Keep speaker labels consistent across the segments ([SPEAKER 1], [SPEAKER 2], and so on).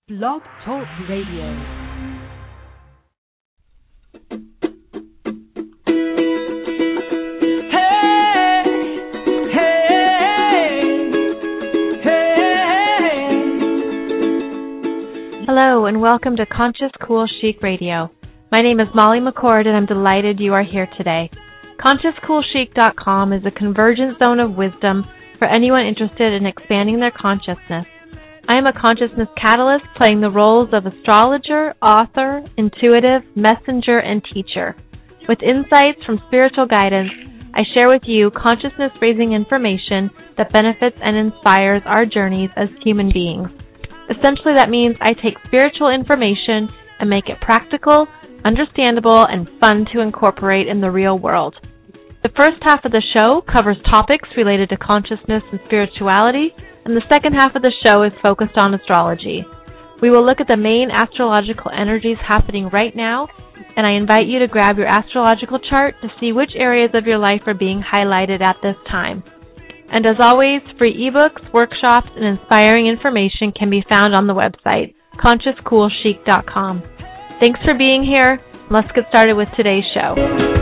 [SPEAKER 1] Blog Talk Radio.
[SPEAKER 2] Hello and welcome to Conscious Cool Chic Radio. My name is Molly McCord and I'm delighted you are here today. ConsciousCoolChic.com is a convergent zone of wisdom for anyone interested in expanding their consciousness. I am a consciousness catalyst playing the roles of astrologer, author, intuitive, messenger, and teacher. With insights from spiritual guidance, I share with you consciousness-raising information that benefits and inspires our journeys as human beings. Essentially, that means I take spiritual information and make it practical, understandable, and fun to incorporate in the real world. The first half of the show covers topics related to consciousness and spirituality, and the second half of the show is focused on astrology. We will look at the main astrological energies happening right now, and I invite you to grab your astrological chart to see which areas of your life are being highlighted at this time. And as always, free ebooks, workshops, and inspiring information can be found on the website, ConsciousCoolChic.com. Thanks for being here. Let's get started with today's show.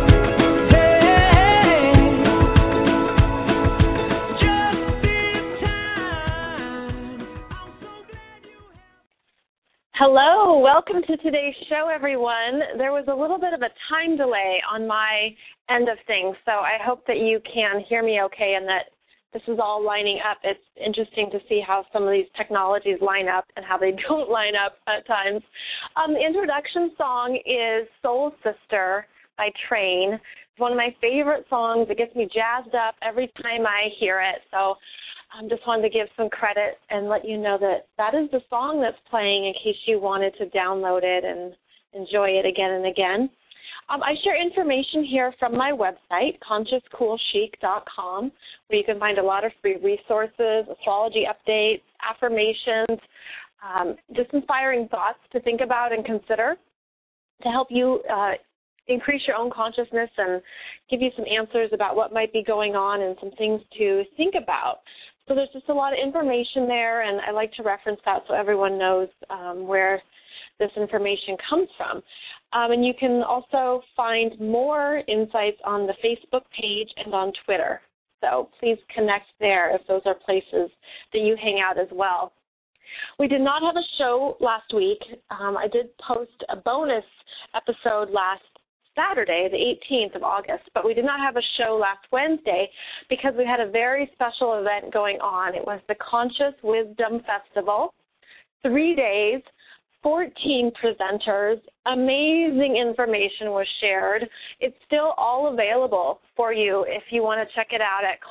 [SPEAKER 3] Hello, welcome to today's show, everyone. There was a little bit of a time delay on my end of things, so I hope that you can hear me okay and that this is all lining up. It's interesting to see how some of these technologies line up and how they don't line up at times. The introduction song is Soul Sister by Train. It's one of my favorite songs. It gets me jazzed up every time I hear it, so I just wanted to give some credit and let you know that that is the song that's playing in case you wanted to download it and enjoy it again and again. I share information here from my website, ConsciousCoolChic.com, where you can find a lot of free resources, astrology updates, affirmations, just inspiring thoughts to think about and consider to help you increase your own consciousness and give you some answers about what might be going on and some things to think about. So there's just a lot of information there, and I like to reference that so everyone knows where this information comes from. And you can also find more insights on the Facebook page and on Twitter. So please connect there if those are places that you hang out as well. We did not have a show last week. I did post a bonus episode last Saturday, the 18th of August, but we did not have a show last Wednesday because we had a very special event going on. It was the Conscious Wisdom Festival, 3 days, 14 presenters, amazing information was shared. It's still all available for you if you want to check it out at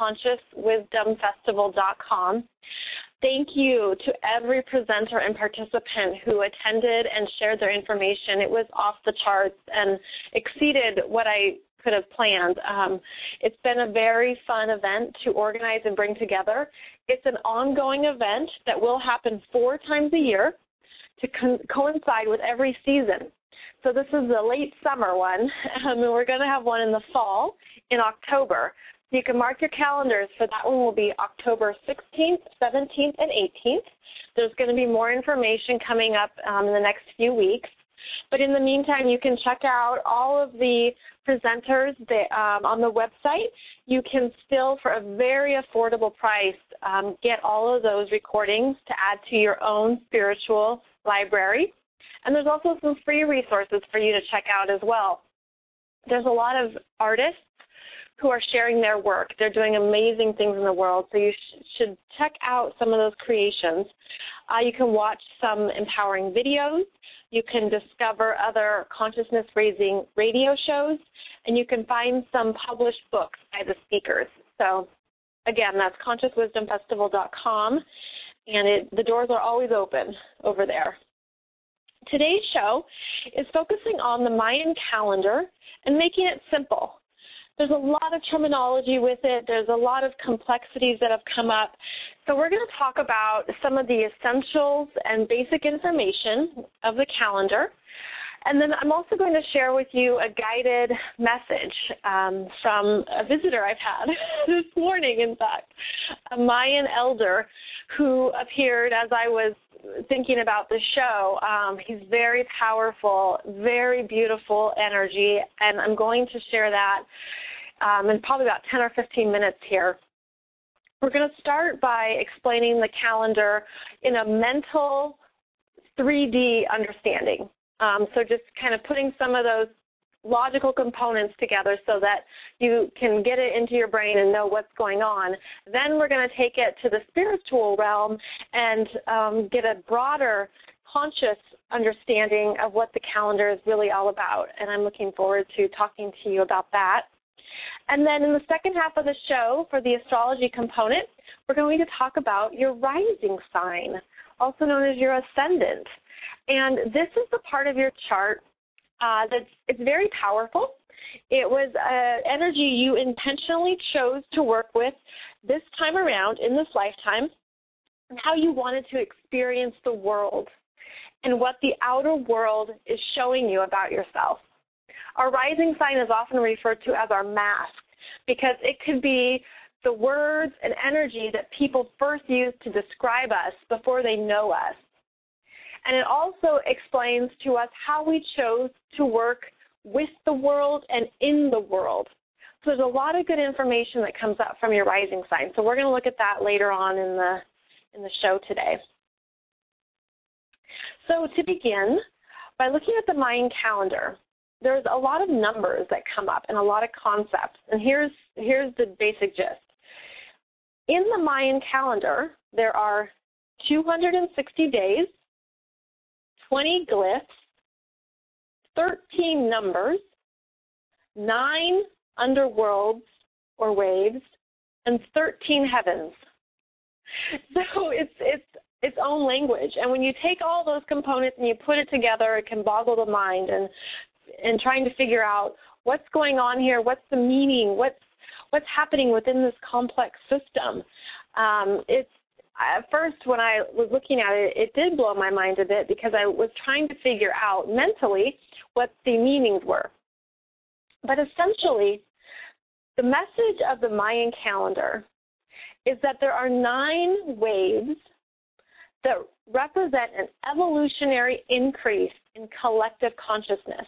[SPEAKER 3] ConsciousWisdomFestival.com. Thank you to every presenter and participant who attended and shared their information. It was off the charts and exceeded what I could have planned. It's been a very fun event to organize and bring together. It's an ongoing event that will happen 4 times a year to coincide with every season. So this is the late summer one, and we're going to have one in the fall in October. So you can mark your calendars for that one. Will be October 16th, 17th, and 18th. There's going to be more information coming up in the next few weeks. But in the meantime, you can check out all of the presenters on the website. You can still, for a very affordable price, get all of those recordings to add to your own spiritual library. And there's also some free resources for you to check out as well. There's a lot of artists who are sharing their work. They're doing amazing things in the world, so you should check out some of those creations. You can watch some empowering videos. You can discover other consciousness-raising radio shows, and you can find some published books by the speakers. So, again, that's ConsciousWisdomFestival.com, and the doors are always open over there. Today's show is focusing on the Mayan calendar and making it simple. There's a lot of terminology with it. There's a lot of complexities that have come up. So we're going to talk about some of the essentials and basic information of the calendar. And then I'm also going to share with you a guided message from a visitor I've had this morning, in fact, a Mayan elder who appeared as I was thinking about the show. He's very powerful, very beautiful energy, and I'm going to share that in probably about 10 or 15 minutes here. We're going to start by explaining the calendar in a mental 3D understanding. So just kind of putting some of those logical components together so that you can get it into your brain and know what's going on. Then we're going to take it to the spiritual realm and get a broader conscious understanding of what the calendar is really all about. And I'm looking forward to talking to you about that. And then in the second half of the show, for the astrology component, we're going to talk about your rising sign, also known as your ascendant. And this is the part of your chart it's very powerful. It was energy you intentionally chose to work with this time around in this lifetime, and how you wanted to experience the world and what the outer world is showing you about yourself. Our rising sign is often referred to as our mask because it could be the words and energy that people first use to describe us before they know us. And it also explains to us how we chose to work with the world and in the world. So there's a lot of good information that comes up from your rising sign. So we're going to look at that later on in the show today. So to begin, by looking at the Mayan calendar, there's a lot of numbers that come up and a lot of concepts. And here's the basic gist. In the Mayan calendar, there are 260 days, 20 glyphs, 13 numbers, 9 underworlds or waves, and 13 heavens. So it's its own language. And when you take all those components and you put it together, it can boggle the mind and trying to figure out what's going on here, what's the meaning, what's happening within this complex system. At first, when I was looking at it, it did blow my mind a bit because I was trying to figure out mentally what the meanings were. But essentially, the message of the Mayan calendar is that there are 9 waves that represent an evolutionary increase in collective consciousness.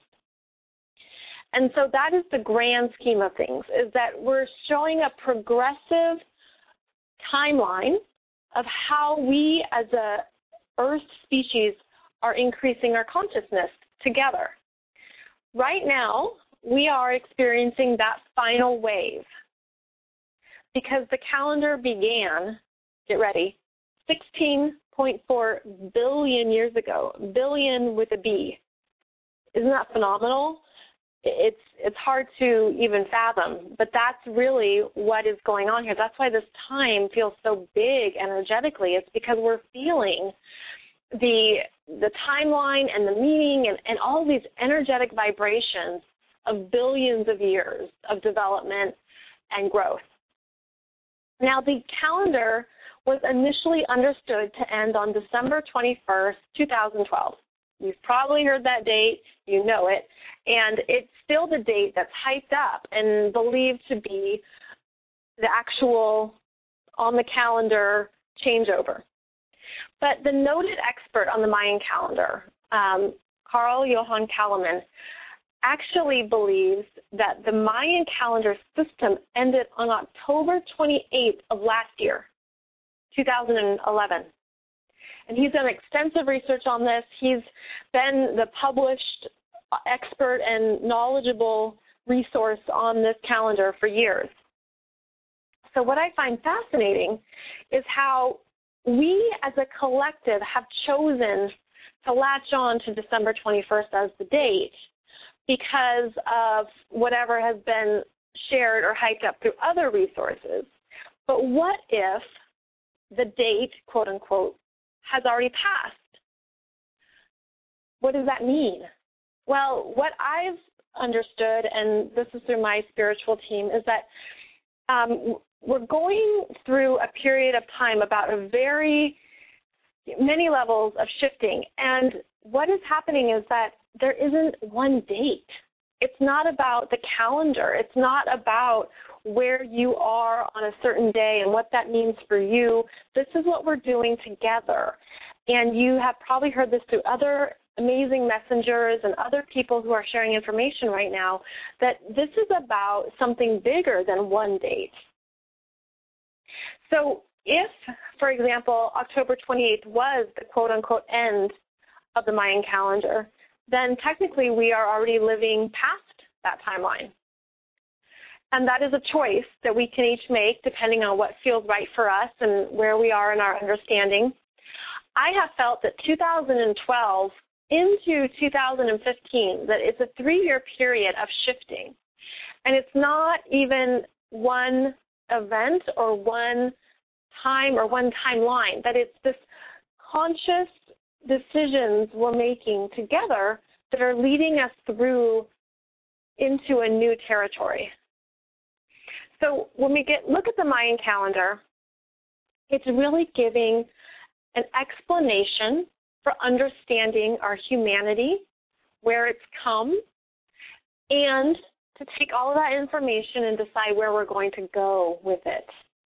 [SPEAKER 3] And so that is the grand scheme of things, is that we're showing a progressive timeline of how we as a Earth species are increasing our consciousness together. Right now, we are experiencing that final wave because the calendar began, get ready, 16.4 billion years ago, billion with a B. Isn't that phenomenal? It's hard to even fathom, but that's really what is going on here. That's why this time feels so big energetically. It's because we're feeling the timeline and the meaning and all these energetic vibrations of billions of years of development and growth. Now, the calendar was initially understood to end on December 21st, 2012. You've probably heard that date, you know it, and it's still the date that's hyped up and believed to be the actual on the calendar changeover. But the noted expert on the Mayan calendar, Carl Johan Kalaman, actually believes that the Mayan calendar system ended on October 28th of last year, 2011. And he's done extensive research on this. He's been the published expert and knowledgeable resource on this calendar for years. So what I find fascinating is how we as a collective have chosen to latch on to December 21st as the date because of whatever has been shared or hyped up through other resources. But what if the date, quote unquote, has already passed? What does that mean? Well, what I've understood, and this is through my spiritual team, is that we're going through a period of time about many levels of shifting. And what is happening is that there isn't one date. It's not about the calendar. It's not about where you are on a certain day and what that means for you. This is what we're doing together. And you have probably heard this through other amazing messengers and other people who are sharing information right now, that this is about something bigger than one date. So if, for example, October 28th was the quote-unquote end of the Mayan calendar, then technically we are already living past that timeline. And that is a choice that we can each make depending on what feels right for us and where we are in our understanding. I have felt that 2012 into 2015, that it's a 3-year period of shifting. And it's not even one event or one time or one timeline, that it's this conscious decisions we're making together that are leading us through into a new territory. So when we look at the Mayan calendar, it's really giving an explanation for understanding our humanity, where it's come, and to take all of that information and decide where we're going to go with it.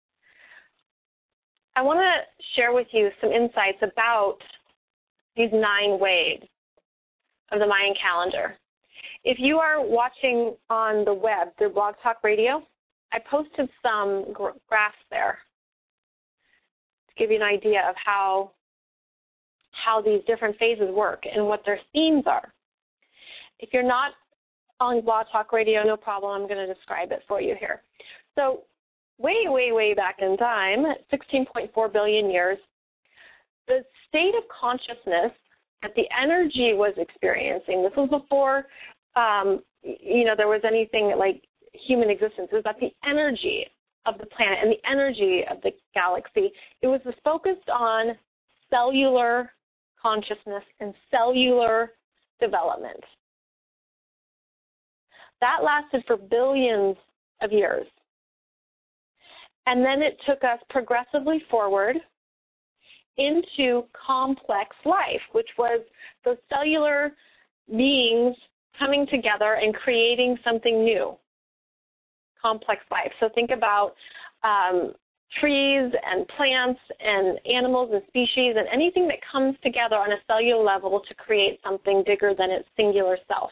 [SPEAKER 3] I want to share with you some insights about these 9 waves of the Mayan calendar. If you are watching on the web through Blog Talk Radio, I posted some graphs there to give you an idea of how these different phases work and what their themes are. If you're not on Blog Talk Radio, no problem. I'm going to describe it for you here. So way, way, way back in time, 16.4 billion years, the state of consciousness that the energy was experiencing, this was before, there was anything like human existence, is that the energy of the planet and the energy of the galaxy, it was focused on cellular consciousness and cellular development. That lasted for billions of years. And then it took us progressively forward into complex life, which was those cellular beings coming together and creating something new. Complex life. So think about trees and plants and animals and species and anything that comes together on a cellular level to create something bigger than its singular self.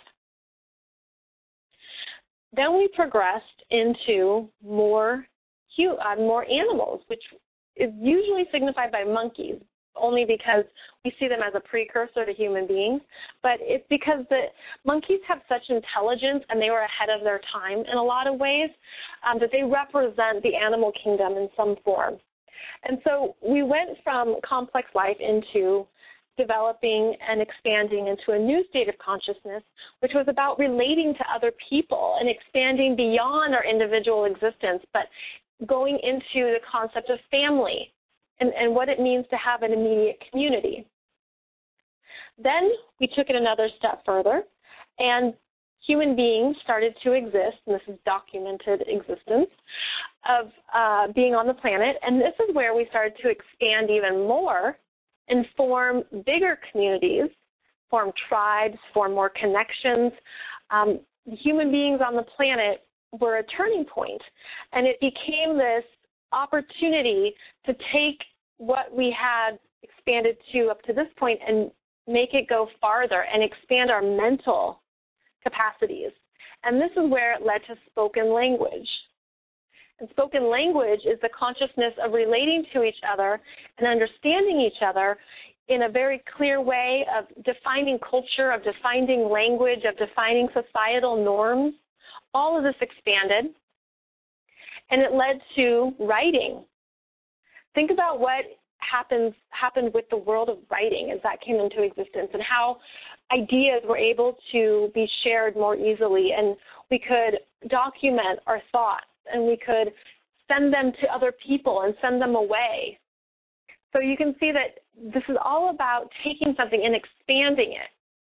[SPEAKER 3] Then we progressed into more animals, which is usually signified by monkeys, only because we see them as a precursor to human beings. But it's because the monkeys have such intelligence and they were ahead of their time in a lot of ways, that they represent the animal kingdom in some form. And so we went from complex life into developing and expanding into a new state of consciousness, which was about relating to other people and expanding beyond our individual existence, but going into the concept of family and what it means to have an immediate community. Then we took it another step further, and human beings started to exist, and this is documented existence, of being on the planet, and this is where we started to expand even more and form bigger communities, form tribes, form more connections. Human beings on the planet were a turning point, and it became this opportunity to take what we had expanded to up to this point and make it go farther and expand our mental capacities. And this is where it led to spoken language. And spoken language is the consciousness of relating to each other and understanding each other in a very clear way of defining culture, of defining language, of defining societal norms. All of this expanded, and it led to writing. Think about what happened with the world of writing as that came into existence and how ideas were able to be shared more easily, and we could document our thoughts, and we could send them to other people and send them away. So you can see that this is all about taking something and expanding it.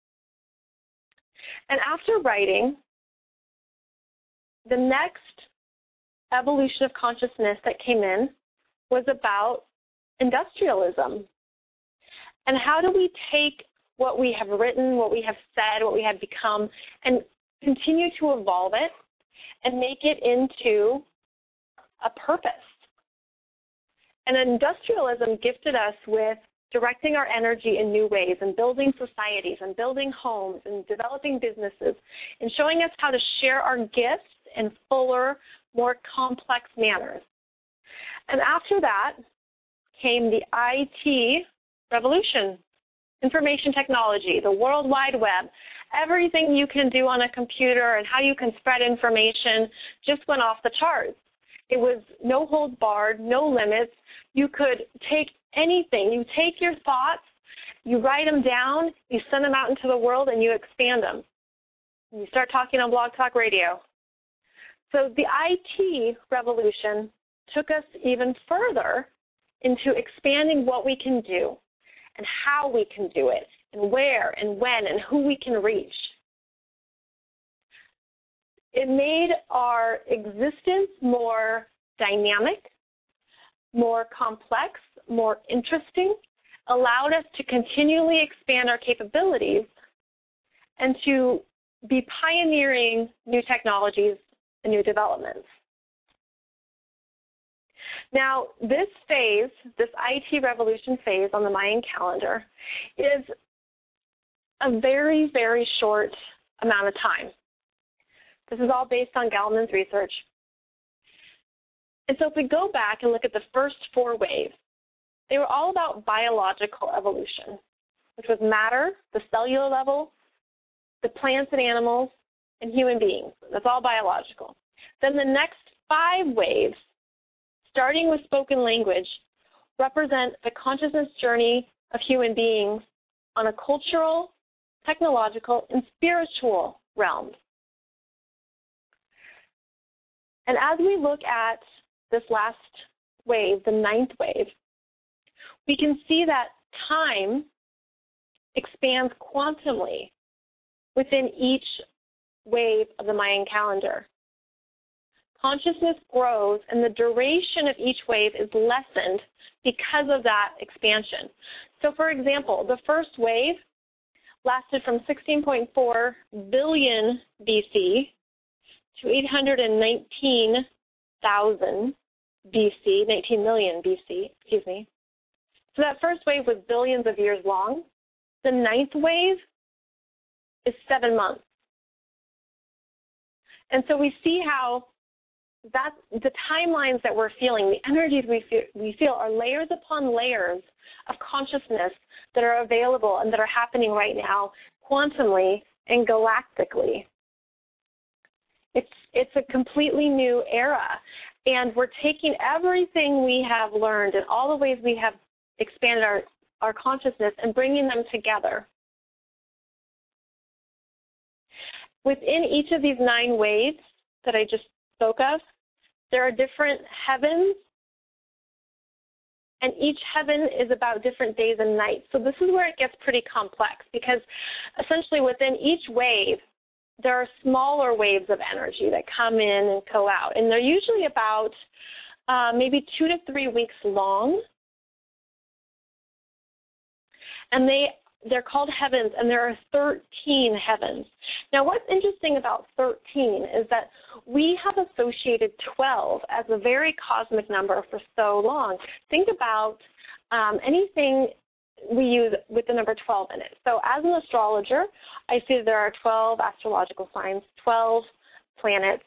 [SPEAKER 3] And after writing, the next evolution of consciousness that came in was about industrialism. And how do we take what we have written, what we have said, what we have become, and continue to evolve it and make it into a purpose? And industrialism gifted us with directing our energy in new ways and building societies and building homes and developing businesses and showing us how to share our gifts in fuller, more complex manners. And after that came the IT revolution, information technology, the World Wide Web. Everything you can do on a computer and how you can spread information just went off the charts. It was no holds barred, no limits. You could take anything. You take your thoughts, you write them down, you send them out into the world, and you expand them. You start talking on Blog Talk Radio. So the IT revolution took us even further into expanding what we can do and how we can do it and where and when and who we can reach. It made our existence more dynamic, more complex, more interesting, allowed us to continually expand our capabilities and to be pioneering new technologies and new developments. Now, this phase, this IT revolution phase on the Mayan calendar, is a very, very short amount of time. This is all based on Gelman's research. And so if we go back and look at the first 4 waves, they were all about biological evolution, which was matter, the cellular level, the plants and animals, and human beings. That's all biological. Then the next 5 waves, starting with spoken language, represent the consciousness journey of human beings on a cultural, technological, and spiritual realms. And as we look at this last wave, the 9th wave, we can see that time expands quantumly within each wave of the Mayan calendar. Consciousness grows, and the duration of each wave is lessened because of that expansion. So, for example, the first wave lasted from 16.4 billion BC to 819,000 BC, 19 million BC, excuse me. So that first wave was billions of years long. The 9th wave is 7 months. And so we see how that the timelines that we're feeling, the energies we feel are layers upon layers of consciousness that are available and that are happening right now quantumly and galactically. It's a completely new era, and we're taking everything we have learned and all the ways we have expanded our consciousness and bringing them together. Within each of these 9 waves that I just spoke of, there are different heavens, and each heaven is about different days and nights. So this is where it gets pretty complex, because essentially within each wave, there are smaller waves of energy that come in and go out, and they're usually about maybe 2 to 3 weeks long. And they're called heavens, and there are 13 heavens. Now, what's interesting about 13 is that we have associated 12 as a very cosmic number for so long. Think about anything we use with the number 12 in it. So as an astrologer, I see there are 12 astrological signs, 12 planets.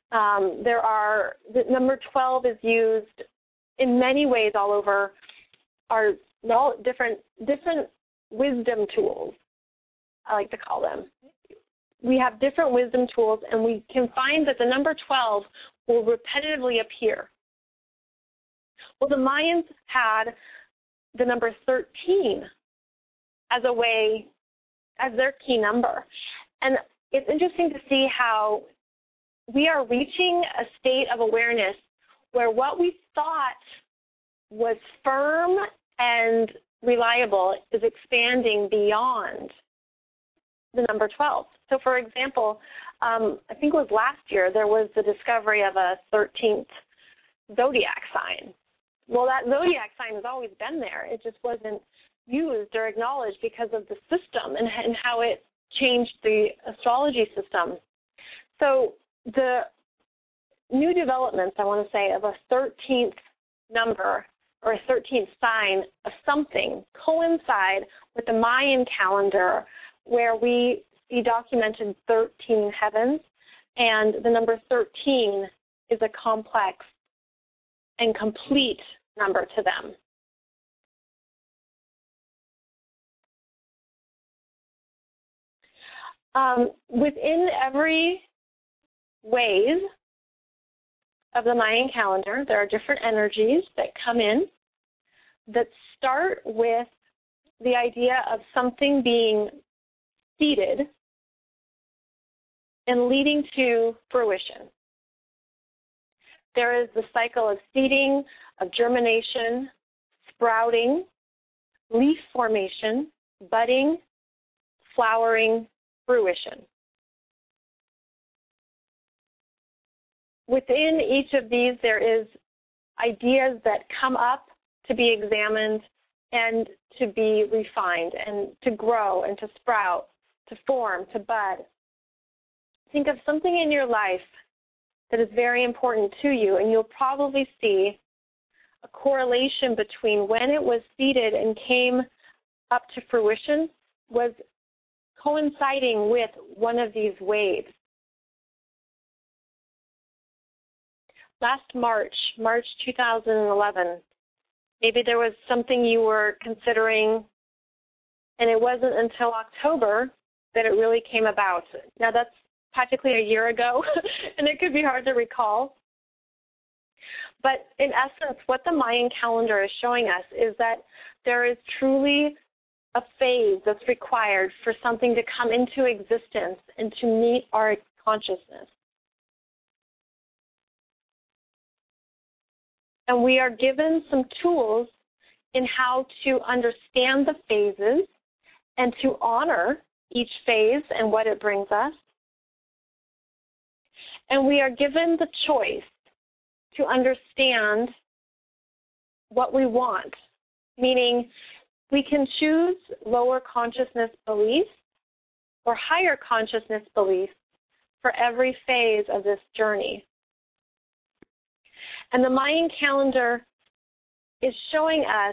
[SPEAKER 3] The number 12 is used in many ways all over our different wisdom tools, I like to call them. We have different wisdom tools, and we can find that the number 12 will repetitively appear. Well, the Mayans had the number 13 as their key number. And it's interesting to see how we are reaching a state of awareness where what we thought was firm and reliable is expanding beyond the number 12. So, for example, I think it was last year, there was the discovery of a 13th zodiac sign. Well, that zodiac sign has always been there. It just wasn't used or acknowledged because of the system and how it changed the astrology system. So the new developments, I want to say, of a 13th number or a 13th sign of something coincide with the Mayan calendar, where we see documented 13 heavens, and the number 13 is a complex and complete number to them. Within every wave of the Mayan calendar, there are different energies that come in that start with the idea of something being seeded and leading to fruition. There is the cycle of seeding, of germination, sprouting, leaf formation, budding, flowering, fruition. Within each of these, there is ideas that come up to be examined and to be refined and to grow and to sprout, to form, to bud. Think of something in your life that is very important to you, and you'll probably see a correlation between when it was seeded and came up to fruition was coinciding with one of these waves. Last March 2011, maybe there was something you were considering, and it wasn't until October that it really came about. Now, that's practically a year ago, and it could be hard to recall. But in essence, what the Mayan calendar is showing us is that there is truly a phase that's required for something to come into existence and to meet our consciousness. And we are given some tools in how to understand the phases and to honor each phase and what it brings us. And we are given the choice to understand what we want, meaning we can choose lower consciousness beliefs or higher consciousness beliefs for every phase of this journey. And the Mayan calendar is showing us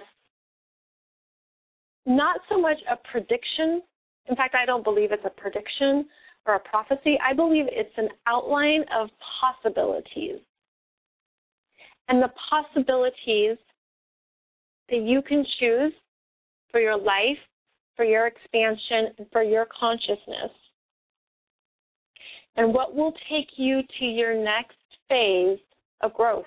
[SPEAKER 3] not so much a prediction. In fact, I don't believe it's a prediction or a prophecy. I believe it's an outline of possibilities. And the possibilities that you can choose for your life, for your expansion, and for your consciousness. And what will take you to your next phase of growth.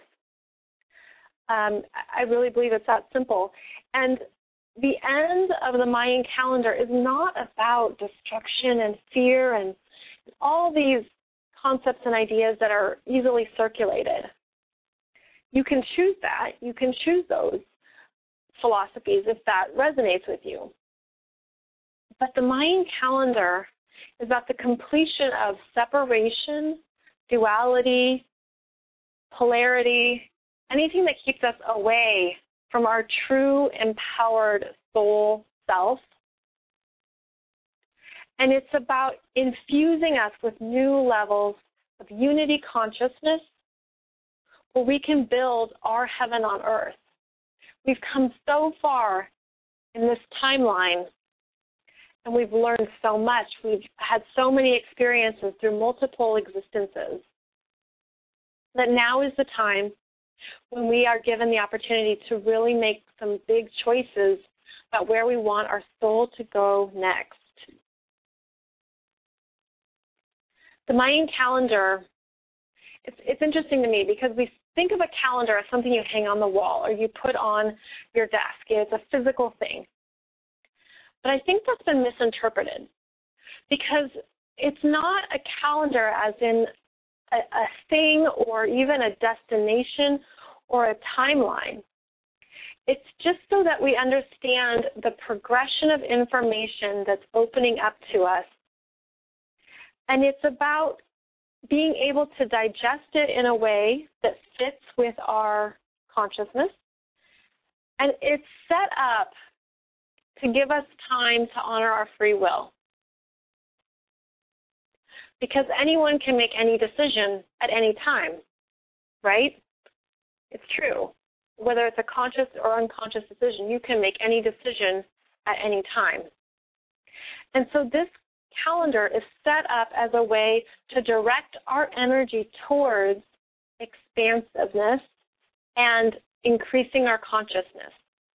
[SPEAKER 3] I really believe it's that simple. And the end of the Mayan calendar is not about destruction and fear and all these concepts and ideas that are easily circulated. You can choose that. You can choose those philosophies if that resonates with you. But the Mayan calendar is about the completion of separation, duality, polarity, anything that keeps us away from our true empowered soul self. And it's about infusing us with new levels of unity consciousness where we can build our heaven on earth. We've come so far in this timeline, and we've learned so much. We've had so many experiences through multiple existences that now is the time when we are given the opportunity to really make some big choices about where we want our soul to go next. The Mayan calendar, it's interesting to me because we think of a calendar as something you hang on the wall or you put on your desk. It's a physical thing. But I think that's been misinterpreted because it's not a calendar as in a thing or even a destination or a timeline. It's just so that we understand the progression of information that's opening up to us. And it's about being able to digest it in a way that fits with our consciousness. And it's set up to give us time to honor our free will. Because anyone can make any decision at any time, right? It's true. whether it's a conscious or unconscious decision. You can make any decision at any time. And so this calendar is set up as a way to direct our energy towards expansiveness and increasing our consciousness.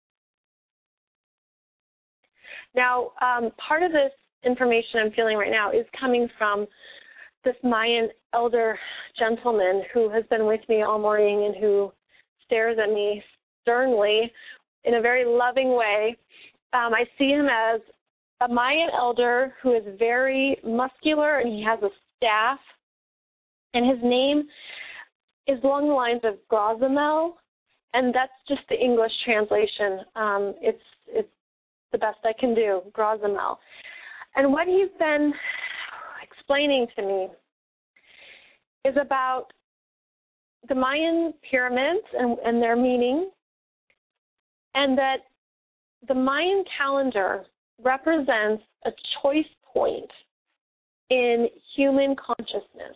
[SPEAKER 3] Now, part of this information I'm feeling right now is coming from this Mayan elder gentleman who has been with me all morning and who stares at me sternly in a very loving way. I see him as a Mayan elder who is very muscular, and he has a staff, and his name is along the lines of Grozamel, and that's just the English translation. It's the best I can do, Grozamel. And what he's been explaining to me is about the Mayan pyramids and their meaning, and that the Mayan calendar represents a choice point in human consciousness.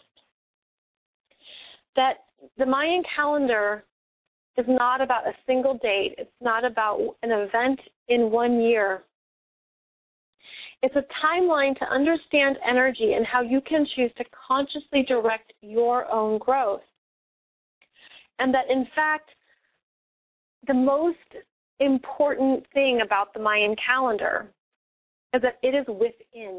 [SPEAKER 3] That the Mayan calendar is not about a single date. It's not about an event in 1 year. It's a timeline to understand energy and how you can choose to consciously direct your own growth. And that, in fact, the most important thing about the Mayan calendar is that it is within.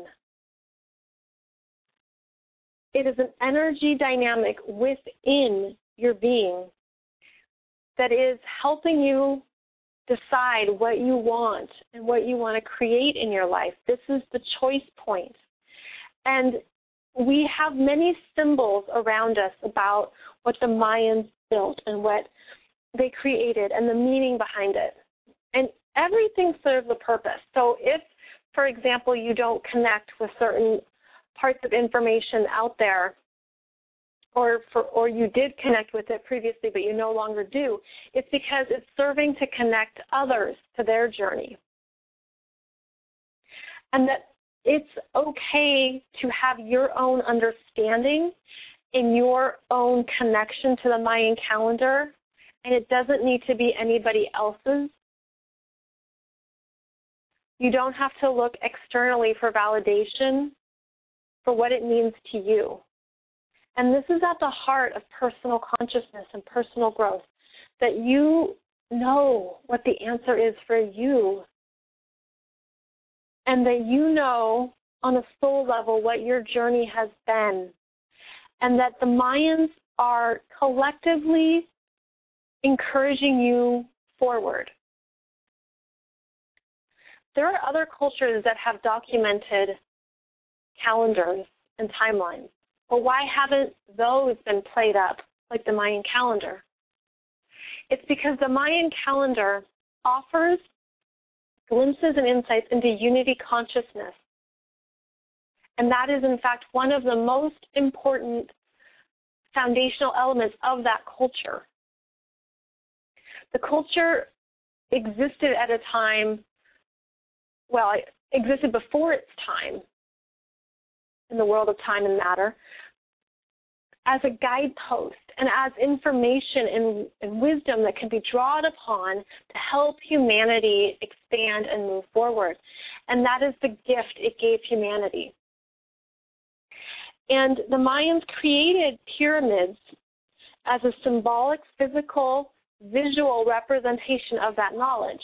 [SPEAKER 3] It is an energy dynamic within your being that is helping you decide what you want and what you want to create in your life. This is the choice point. And we have many symbols around us about what the Mayans built and what they created and the meaning behind it. And everything serves a purpose. So if, for example, you don't connect with certain parts of information out there, or you did connect with it previously but you no longer do, it's because it's serving to connect others to their journey. And that it's okay to have your own understanding in your own connection to the Mayan calendar, and it doesn't need to be anybody else's. You don't have to look externally for validation for what it means to you. And this is at the heart of personal consciousness and personal growth, that you know what the answer is for you, and that you know on a soul level what your journey has been, and that the Mayans are collectively encouraging you forward. There are other cultures that have documented calendars and timelines. But why haven't those been played up like the Mayan calendar? It's because the Mayan calendar offers glimpses and insights into unity consciousness. And that is, in fact, one of the most important foundational elements of that culture. The culture existed at a time, well, it existed before its time in the world of time and matter, as a guidepost and as information and wisdom that can be drawn upon to help humanity expand and move forward. And that is the gift it gave humanity. And the Mayans created pyramids as a symbolic, physical, visual representation of that knowledge.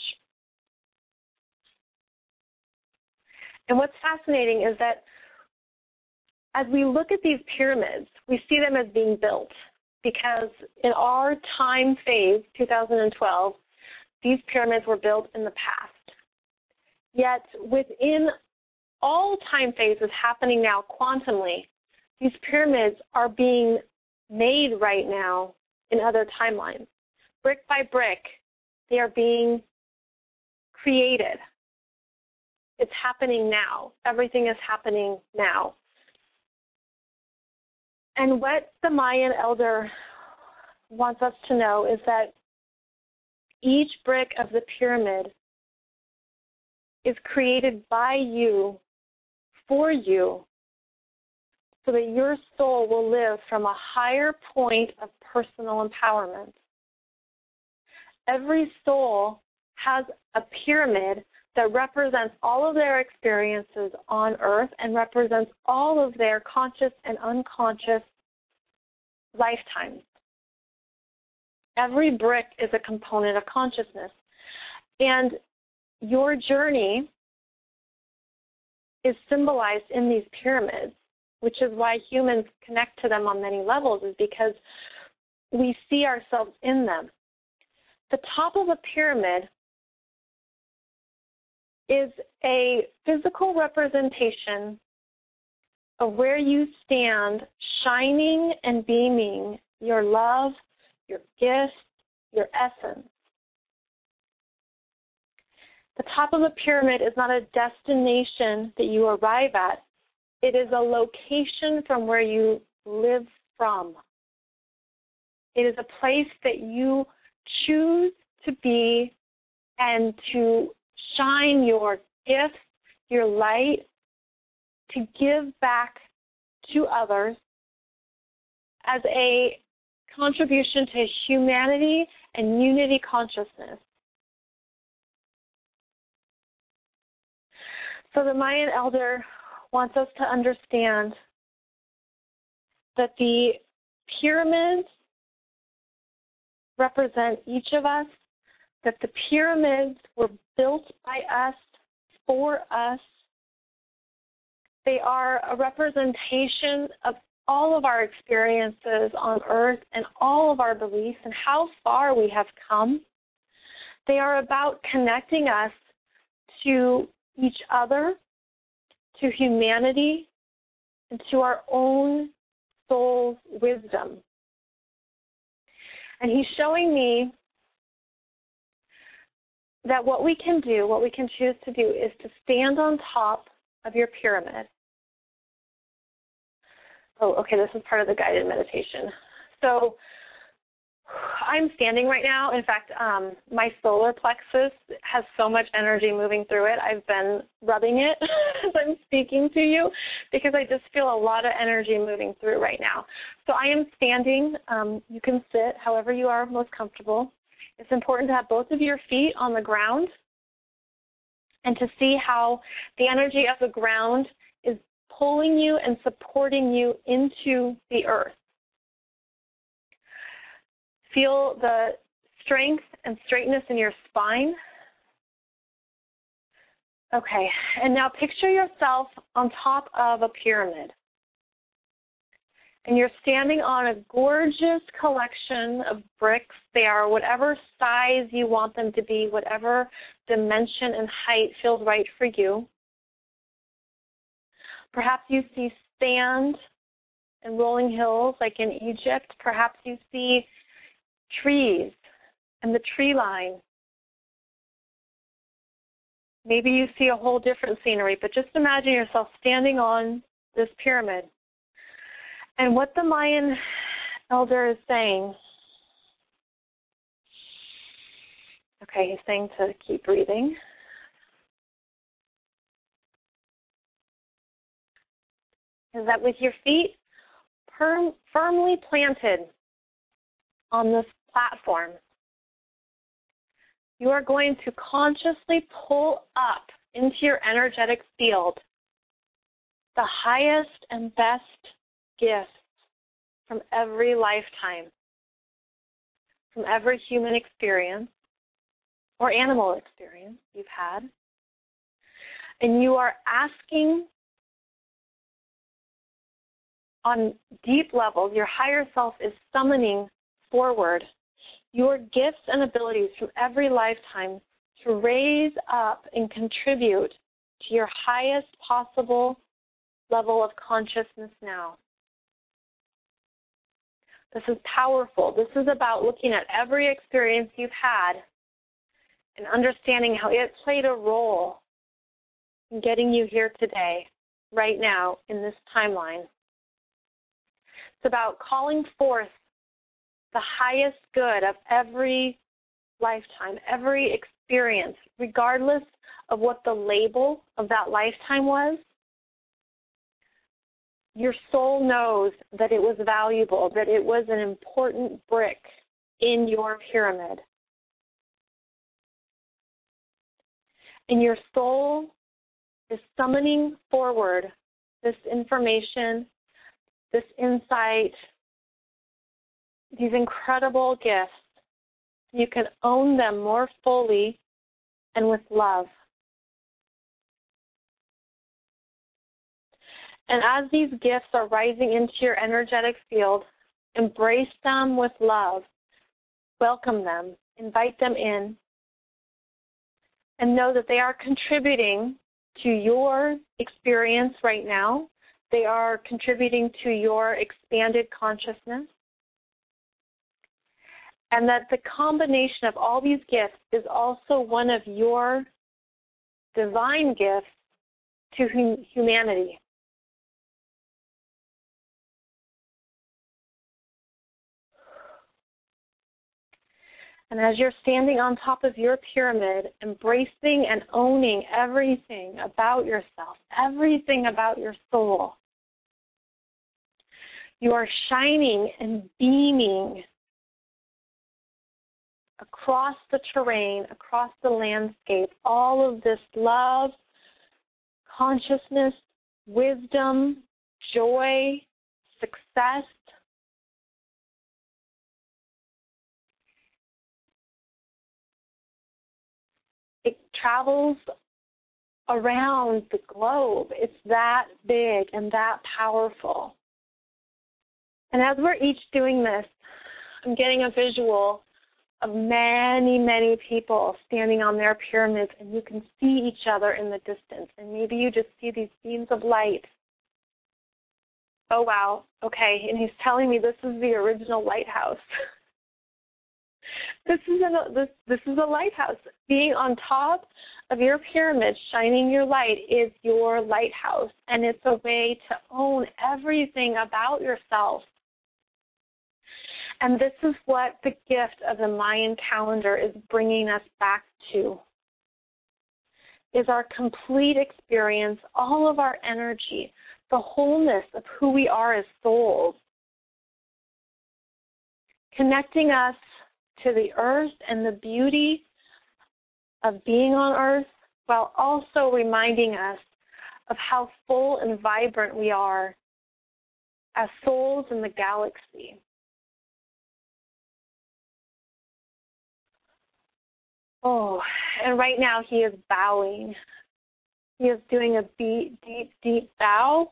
[SPEAKER 3] And what's fascinating is that as we look at these pyramids, we see them as being built because in our time phase, 2012, these pyramids were built in the past. Yet within all time phases happening now quantumly, these pyramids are being made right now in other timelines. Brick by brick, they are being created. It's happening now. Everything is happening now. And what the Mayan elder wants us to know is that each brick of the pyramid is created by you, for you, so that your soul will live from a higher point of personal empowerment. every soul has a pyramid that represents all of their experiences on earth and represents all of their conscious and unconscious lifetimes. Every brick is a component of consciousness. And your journey is symbolized in these pyramids, which is why humans connect to them on many levels, is because we see ourselves in them. The top of a pyramid is a physical representation of where you stand, shining and beaming your love, your gifts, your essence. The top of a pyramid is not a destination that you arrive at. It is a location from where you live from. It is a place that you choose to be and to shine your gifts, your light, to give back to others as a contribution to humanity and unity consciousness. So the Mayan elder wants us to understand that the pyramids represent each of us, that the pyramids were built by us, for us. They are a representation of all of our experiences on earth and all of our beliefs and how far we have come. They are about connecting us to each other, to humanity, and to our own soul's wisdom. And he's showing me that what we can do, what we can choose to do, is to stand on top of your pyramid. Oh, okay, this is part of the guided meditation. So I'm standing right now. In fact, my solar plexus has so much energy moving through it. I've been rubbing it as I'm speaking to you because I just feel a lot of energy moving through right now. So I am standing. You can sit however you are most comfortable. It's important to have both of your feet on the ground and to see how the energy of the ground is pulling you and supporting you into the earth. Feel the strength and straightness in your spine. Okay, and now picture yourself on top of a pyramid. And you're standing on a gorgeous collection of bricks. They are whatever size you want them to be, whatever dimension and height feels right for you. Perhaps you see sand and rolling hills like in Egypt. Perhaps you see trees and the tree line. Maybe you see a whole different scenery, but just imagine yourself standing on this pyramid. And what the Mayan elder is saying, okay, he's saying to keep breathing. Is that with your feet firmly planted on this platform, you are going to consciously pull up into your energetic field the highest and best gifts from every lifetime, from every human experience or animal experience you've had. And you are asking on deep levels, your higher self is summoning forward your gifts and abilities from every lifetime to raise up and contribute to your highest possible level of consciousness now. This is powerful. This is about looking at every experience you've had and understanding how it played a role in getting you here today, right now, in this timeline. It's about calling forth the highest good of every lifetime, every experience, regardless of what the label of that lifetime was. Your soul knows that it was valuable, that it was an important brick in your pyramid. And your soul is summoning forward this information, this insight, these incredible gifts. You can own them more fully and with love. And as these gifts are rising into your energetic field, embrace them with love, welcome them, invite them in, and know that they are contributing to your experience right now. They are contributing to your expanded consciousness. And that the combination of all these gifts is also one of your divine gifts to humanity. And as you're standing on top of your pyramid, embracing and owning everything about yourself, everything about your soul, you are shining and beaming across the terrain, across the landscape, all of this love, consciousness, wisdom, joy, success. It travels around the globe. It's that big and that powerful. And as we're each doing this, I'm getting a visual of many, many people standing on their pyramids, and you can see each other in the distance. And maybe you just see these beams of light. Oh, wow. Okay. And he's telling me this is the original lighthouse. This is a lighthouse. Being on top of your pyramid, shining your light, is your lighthouse. And it's a way to own everything about yourself. And this is what the gift of the Mayan calendar is bringing us back to, is our complete experience, all of our energy, the wholeness of who we are as souls, connecting us to the earth and the beauty of being on earth, while also reminding us of how full and vibrant we are as souls in the galaxy. Oh, and right now he is bowing. He is doing a deep, deep bow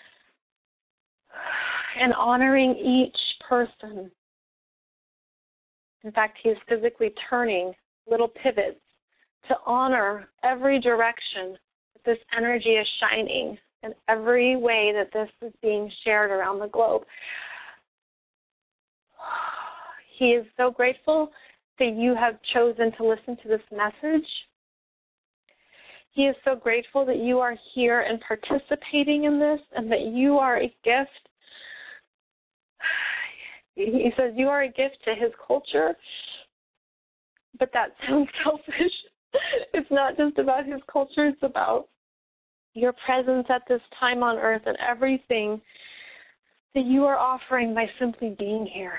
[SPEAKER 3] and honoring each person. In fact, he is physically turning little pivots to honor every direction that this energy is shining and every way that this is being shared around the globe. He is so grateful that you have chosen to listen to this message. He is so grateful that you are here and participating in this, and that you are a gift. He says you are a gift to his culture, but that sounds selfish. It's not just about his culture, it's about your presence at this time on earth and everything that you are offering by simply being here.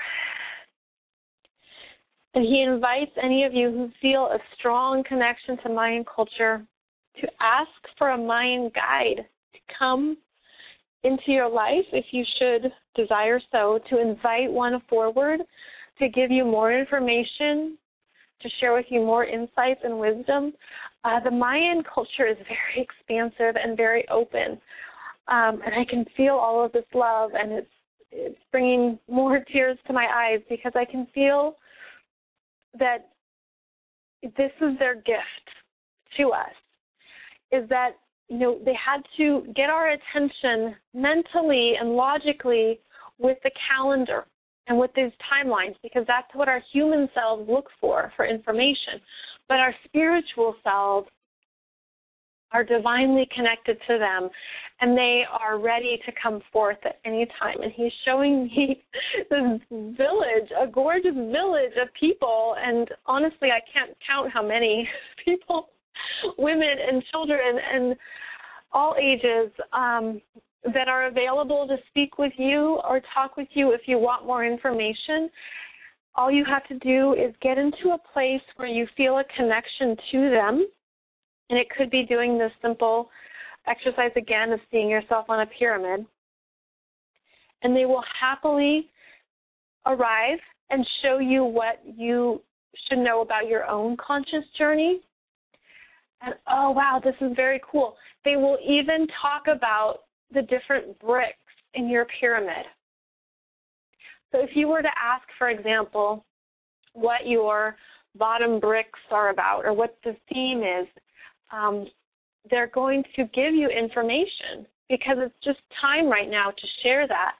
[SPEAKER 3] And he invites any of you who feel a strong connection to Mayan culture to ask for a Mayan guide to come into your life, if you should desire so, to invite one forward to give you more information, to share with you more insights and wisdom. The Mayan culture is very expansive and very open, and I can feel all of this love, and it's bringing more tears to my eyes, because I can feel that this is their gift to us, is that, you know, they had to get our attention mentally and logically with the calendar and with these timelines, because that's what our human selves look for information. But our spiritual selves are divinely connected to them, and they are ready to come forth at any time. And he's showing me this village, a gorgeous village of people, and honestly, I can't count how many people, women and children and all ages, that are available to speak with you or talk with you if you want more information. All you have to do is get into a place where you feel a connection to them And it could be doing this simple exercise again of seeing yourself on a pyramid. And they will happily arrive and show you what you should know about your own conscious journey. And, oh, wow, this is very cool. They will even talk about the different bricks in your pyramid. So if you were to ask, for example, what your bottom bricks are about or what the theme is, they're going to give you information because it's just time right now to share that.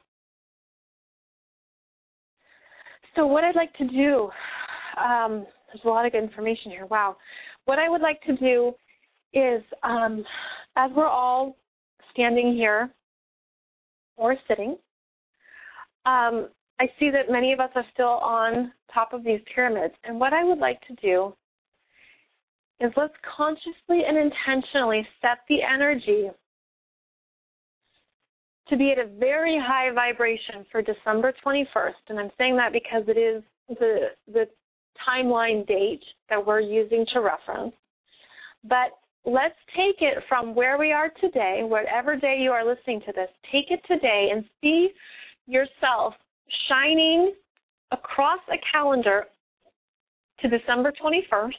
[SPEAKER 3] So what I'd like to do, there's a lot of good information here. Wow. What I would like to do is, as we're all standing here or sitting, I see that many of us are still on top of these pyramids. And what I would like to do is let's consciously and intentionally set the energy to be at a very high vibration for December 21st. And I'm saying that because it is the timeline date that we're using to reference. But let's take it from where we are today, whatever day you are listening to this, take it today and see yourself shining across a calendar to December 21st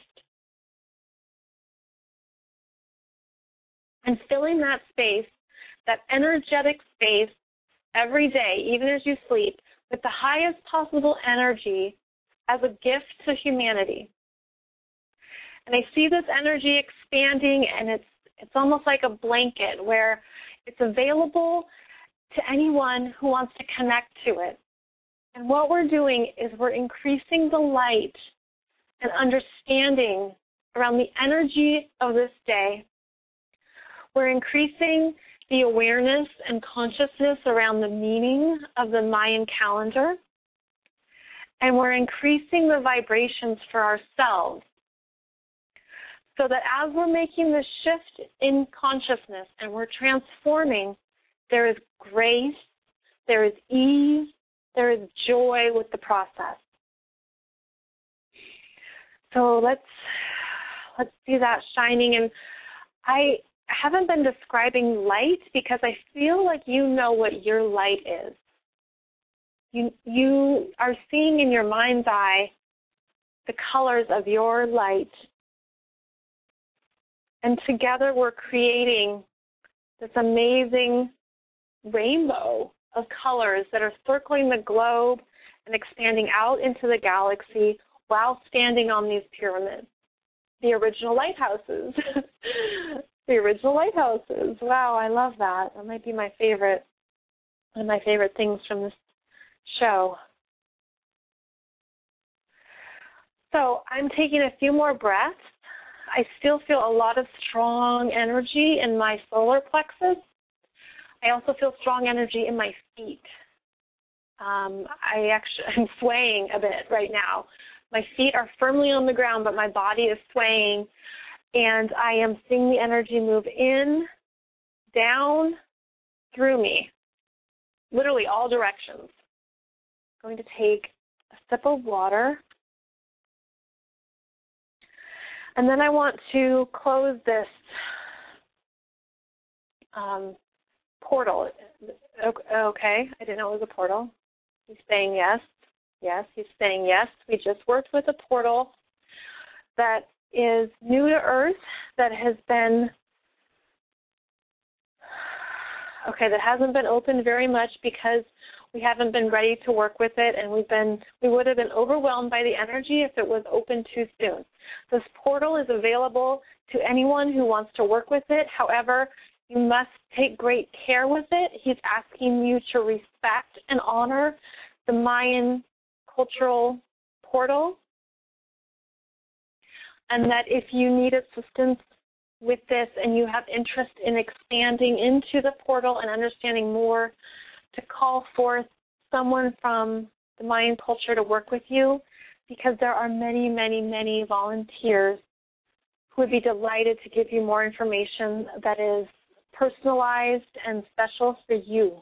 [SPEAKER 3] and filling that space, that energetic space every day, even as you sleep, with the highest possible energy as a gift to humanity. And I see this energy expanding, and it's almost like a blanket where it's available to anyone who wants to connect to it. And what we're doing is we're increasing the light and understanding around the energy of this day. We're increasing the awareness and consciousness around the meaning of the Mayan calendar. And we're increasing the vibrations for ourselves so that as we're making this shift in consciousness and we're transforming, there is grace, there is ease, there is joy with the process. So let's see that shining. And I haven't been describing light because I feel like you know what your light is. You are seeing in your mind's eye the colors of your light. And together we're creating this amazing rainbow of colors that are circling the globe and expanding out into the galaxy while standing on these pyramids. The original lighthouses. The original lighthouses. Wow, I love that. That might be my favorite, one of my favorite things from this show. So I'm taking a few more breaths. I still feel a lot of strong energy in my solar plexus. I also feel strong energy in my feet. I'm swaying a bit right now. My feet are firmly on the ground, but my body is swaying, and I am seeing the energy move in, down, through me, literally all directions. I'm going to take a sip of water, and then I want to close this portal. Okay, I didn't know it was a portal. He's saying yes. Yes, he's saying yes. We just worked with a portal that is new to Earth, that has been, that hasn't been opened very much because we haven't been ready to work with it, and we would have been overwhelmed by the energy if it was open too soon. This portal is available to anyone who wants to work with it. However, you must take great care with it. He's asking you to respect and honor the Mayan cultural portal, and that if you need assistance with this and you have interest in expanding into the portal and understanding more, to call forth someone from the Mayan culture to work with you, because there are many, many, many volunteers who would be delighted to give you more information that is personalized and special for you.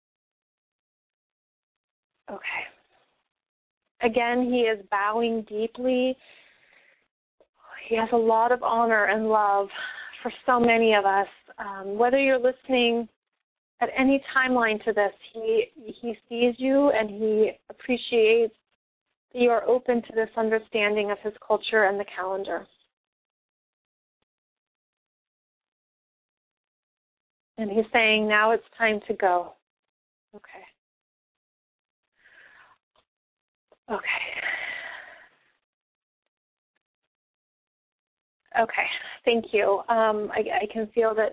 [SPEAKER 3] Okay. Again, he is bowing deeply. He has a lot of honor and love for so many of us. Whether you're listening at any timeline to this, he sees you and he appreciates that you are open to this understanding of his culture and the calendar. And he's saying, now it's time to go. Okay. Okay, thank you. I can feel that.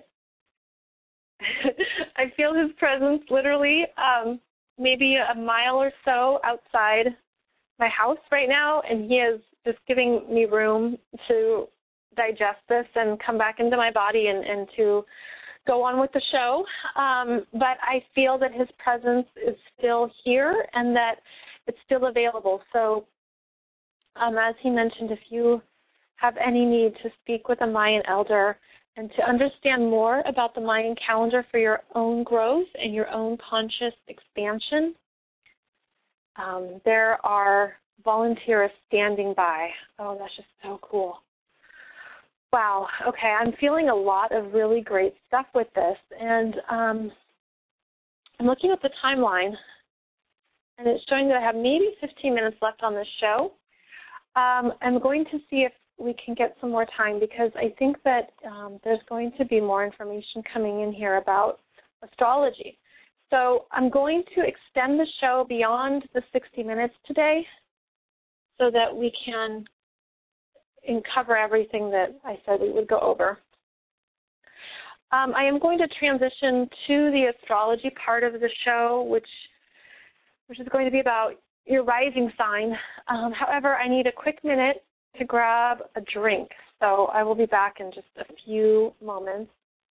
[SPEAKER 3] I feel his presence literally maybe a mile or so outside my house right now, and he is just giving me room to digest this and come back into my body and to go on with the show. But I feel that his presence is still here and that it's still available. So as he mentioned, if you have any need to speak with a Mayan elder and to understand more about the Mayan calendar for your own growth and your own conscious expansion, there are volunteers standing by. Oh, that's just so cool. Wow. Okay, I'm feeling a lot of really great stuff with this. And I'm looking at the timeline, and it's showing that I have maybe 15 minutes left on this show. I'm going to see if we can get some more time, because I think that there's going to be more information coming in here about astrology. So I'm going to extend the show beyond the 60 minutes today so that we can cover everything that I said we would go over. I am going to transition to the astrology part of the show, which is going to be about your rising sign. However, I need a quick minute to grab a drink, so I will be back in just a few moments.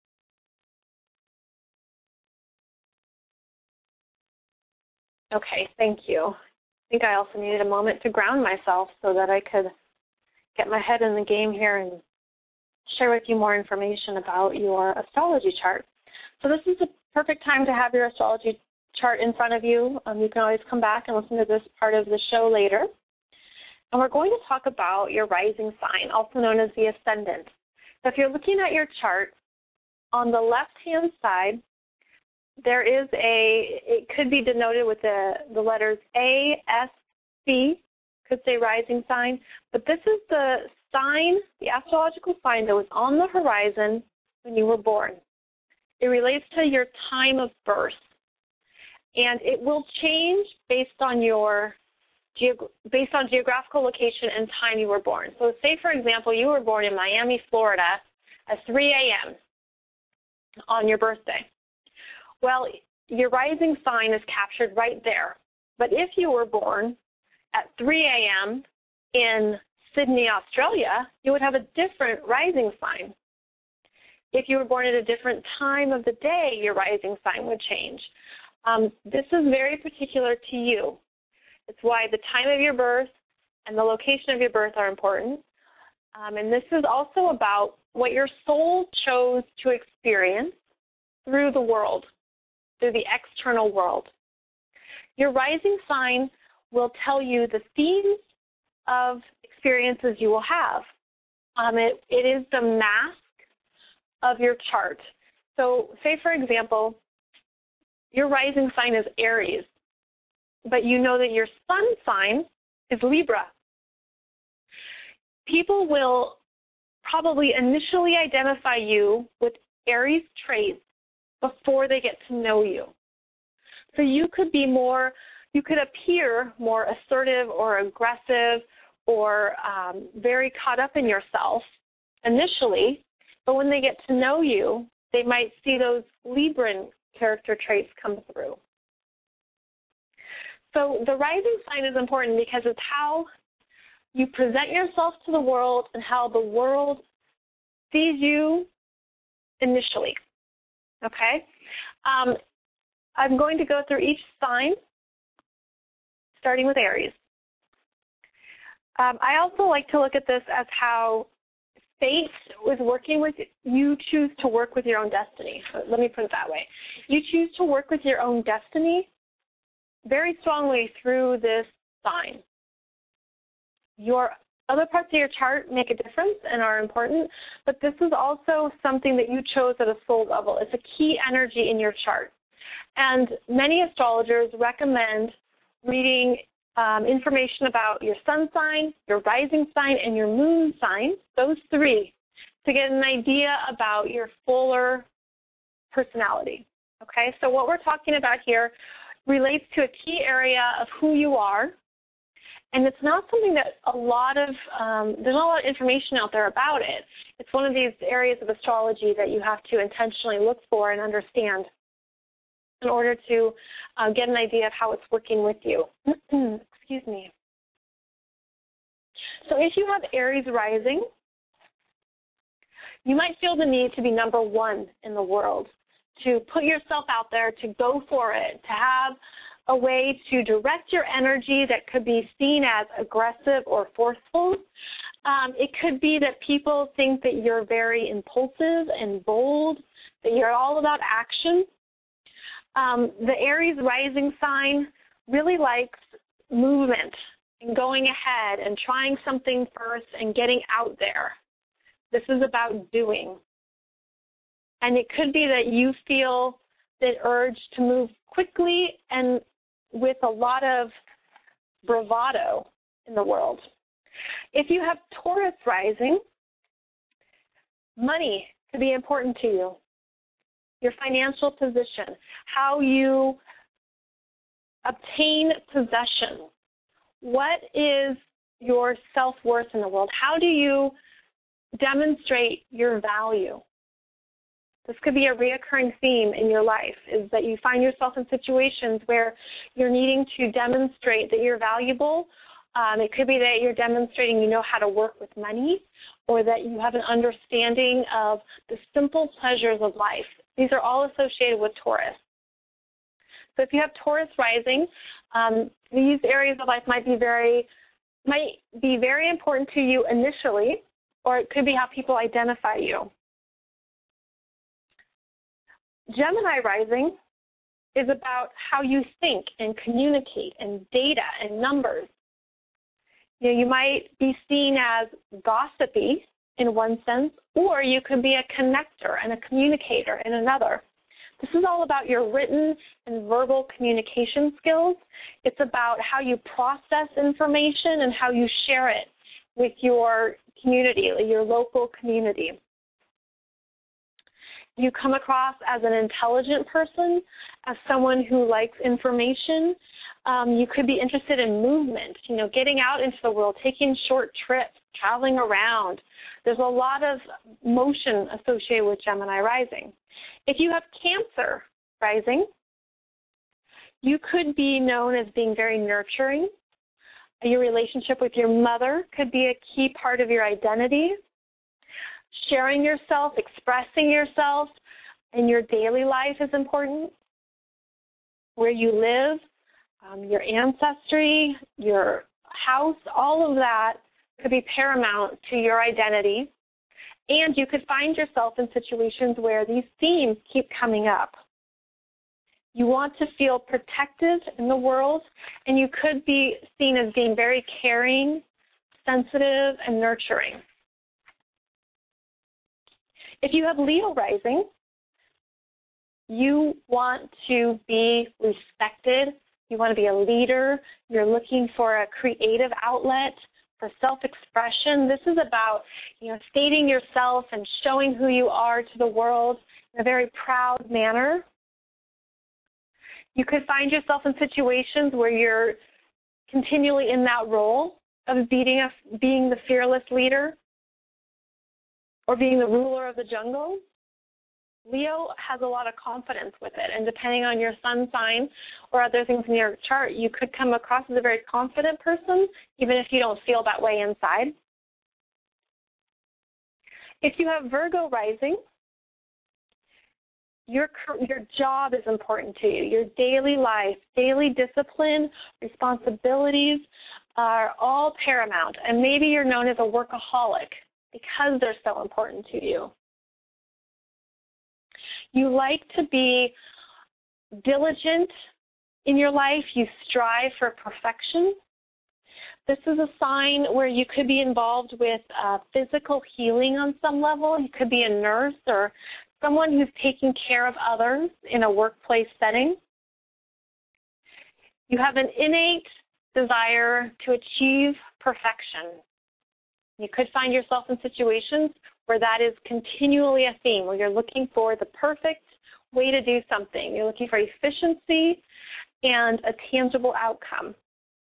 [SPEAKER 3] Okay, thank you. I think I also needed a moment to ground myself so that I could get my head in the game here and share with you more information about your astrology chart. So this is the perfect time to have your astrology chart in front of you. You can always come back and listen to this part of the show later. And we're going to talk about your rising sign, also known as the ascendant. So if you're looking at your chart, on the left-hand side, there is it could be denoted with the letters A, S, C, could say rising sign, but this is the sign, the astrological sign that was on the horizon when you were born. It relates to your time of birth, and it will change based on geographical location and time you were born. So say, for example, you were born in Miami, Florida at 3 a.m. on your birthday. Well, your rising sign is captured right there. But if you were born at 3 a.m. in Sydney, Australia, you would have a different rising sign. If you were born at a different time of the day, your rising sign would change. This is very particular to you. It's why the time of your birth and the location of your birth are important. And this is also about what your soul chose to experience through the world, through the external world. Your rising sign will tell you the themes of experiences you will have. It is the mask of your chart. So say, for example, your rising sign is Aries, but you know that your sun sign is Libra. People will probably initially identify you with Aries traits before they get to know you. So you could appear more assertive or aggressive or very caught up in yourself initially, but when they get to know you, they might see those Libran character traits come through. So the rising sign is important because it's how you present yourself to the world and how the world sees you initially. Okay? I'm going to go through each sign, starting with Aries. I also like to look at this as how fate was working with you. Choose to work with your own destiny. So let me put it that way. You choose to work with your own destiny very strongly through this sign. Your Other parts of your chart make a difference and are important, but this is also something that you chose at a soul level. It's a key energy in your chart. And many astrologers recommend reading information about your sun sign, your rising sign, and your moon sign, those three, to get an idea about your fuller personality. Okay, so what we're talking about here relates to a key area of who you are, and it's not something that there's not a lot of information out there about it. It's one of these areas of astrology that you have to intentionally look for and understand in order to get an idea of how it's working with you. Excuse me. So if you have Aries rising, you might feel the need to be number one in the world, to put yourself out there, to go for it, to have a way to direct your energy that could be seen as aggressive or forceful. It could be that people think that you're very impulsive and bold, that you're all about action. The Aries rising sign really likes movement and going ahead and trying something first and getting out there. This is about doing. And it could be that you feel the urge to move quickly and with a lot of bravado in the world. If you have Taurus rising, money could be important to you. Your financial position, how you obtain possession. What is your self-worth in the world? How do you demonstrate your value? This could be a reoccurring theme in your life, is that you find yourself in situations where you're needing to demonstrate that you're valuable. It could be that you're demonstrating you know how to work with money, or that you have an understanding of the simple pleasures of life. These are all associated with Taurus. So if you have Taurus rising, these areas of life might be very important to you initially, or it could be how people identify you. Gemini rising is about how you think and communicate and data and numbers. You know, you might be seen as gossipy in one sense, or you could be a connector and a communicator in another. This is all about your written and verbal communication skills. It's about how you process information and how you share it with your community, your local community. You come across as an intelligent person, as someone who likes information. You could be interested in movement, you know, getting out into the world, taking short trips, traveling around. There's a lot of motion associated with Gemini rising. If you have Cancer rising, you could be known as being very nurturing. Your relationship with your mother could be a key part of your identity. Sharing yourself, expressing yourself in your daily life is important. Where you live, your ancestry, your house, all of that could be paramount to your identity. And you could find yourself in situations where these themes keep coming up. You want to feel protected in the world, and you could be seen as being very caring, sensitive, and nurturing. If you have Leo rising, you want to be respected. You want to be a leader. You're looking for a creative outlet for self-expression. This is about, you know, stating yourself and showing who you are to the world in a very proud manner. You could find yourself in situations where you're continually in that role of being the fearless leader or being the ruler of the jungle. Leo has a lot of confidence with it, and depending on your sun sign or other things in your chart, you could come across as a very confident person, even if you don't feel that way inside. If you have Virgo rising, your job is important to you. Your daily life, daily discipline, responsibilities are all paramount, and maybe you're known as a workaholic because they're so important to you. You like to be diligent in your life. You strive for perfection, This is a sign where you could be involved with physical healing on some level. You could be a nurse or someone who's taking care of others in a workplace setting. You have an innate desire to achieve perfection. You could find yourself in situations where that is continually a theme, where you're looking for the perfect way to do something. You're looking for efficiency and a tangible outcome.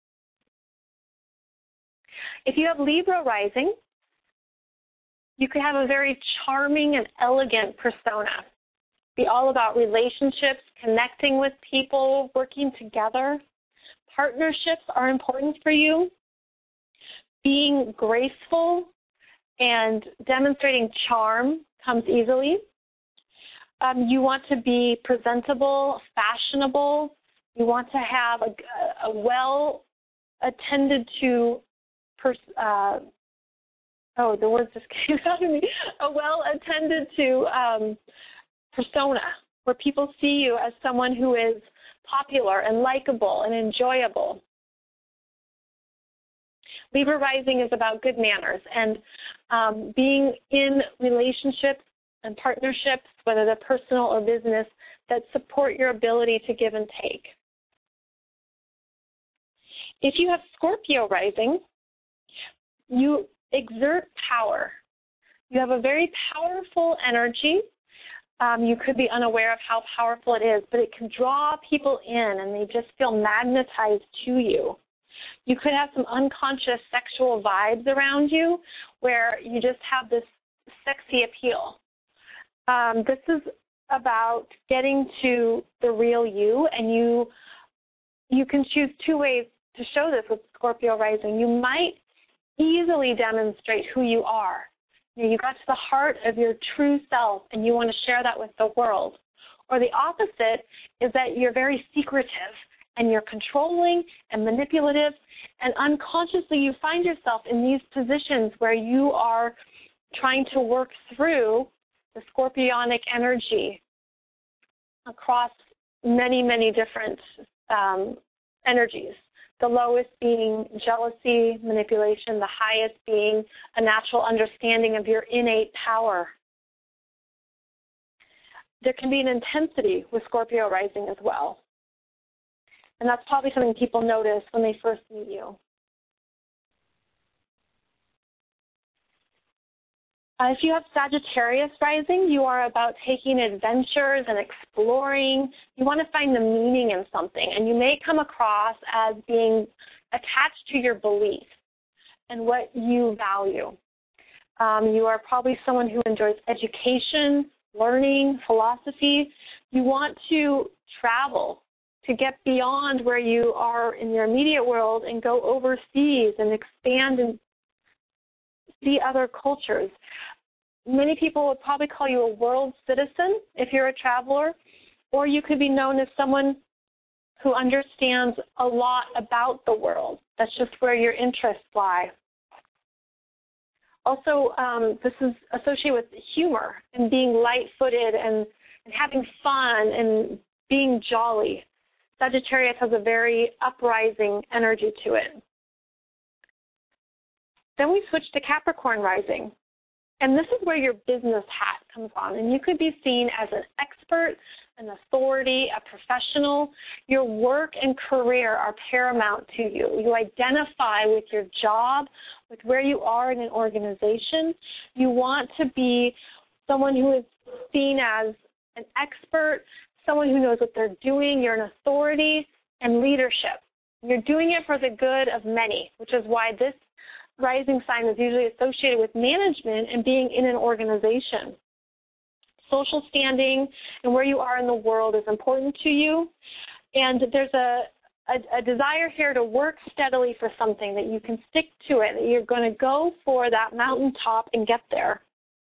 [SPEAKER 3] If you have Libra rising, you could have a very charming and elegant persona. Be all about relationships, connecting with people, working together. Partnerships are important for you. Being graceful and demonstrating charm comes easily. You want to be presentable, fashionable. You want to have a well-attended to the words just came out of me. A well-attended to persona, where people see you as someone who is popular and likable and enjoyable. Libra rising is about good manners and being in relationships and partnerships, whether they're personal or business, that support your ability to give and take. If you have Scorpio rising, you exert power. You have a very powerful energy. You could be unaware of how powerful it is, but it can draw people in and they just feel magnetized to you. You could have some unconscious sexual vibes around you where you just have this sexy appeal. This is about getting to the real you, and you can choose two ways to show this with Scorpio rising. You might easily demonstrate who you are. You got to the heart of your true self, and you want to share that with the world. Or the opposite is that you're very secretive, and you're controlling and manipulative, and unconsciously you find yourself in these positions where you are trying to work through the scorpionic energy across many, many different energies. The lowest being jealousy, manipulation, the highest being a natural understanding of your innate power. There can be an intensity with Scorpio rising as well. And that's probably something people notice when they first meet you. If you have Sagittarius rising, you are about taking adventures and exploring. You want to find the meaning in something, and you may come across as being attached to your beliefs and what you value. You are probably someone who enjoys education, learning, philosophy. You want to travel to get beyond where you are in your immediate world and go overseas and expand and see other cultures. Many people would probably call you a world citizen if you're a traveler, or you could be known as someone who understands a lot about the world. That's just where your interests lie. Also, this is associated with humor and being light-footed and having fun and being jolly. Sagittarius has a very uprising energy to it. Then we switch to Capricorn rising. And this is where your business hat comes on. And you could be seen as an expert, an authority, a professional. Your work and career are paramount to you. You identify with your job, with where you are in an organization. You want to be someone who is seen as an expert, someone who knows what they're doing. You're an authority and leadership. You're doing it for the good of many, which is why this rising sign is usually associated with management and being in an organization. Social standing and where you are in the world is important to you. And there's a desire here to work steadily for something, that you can stick to it, that you're going to go for that mountaintop and get there.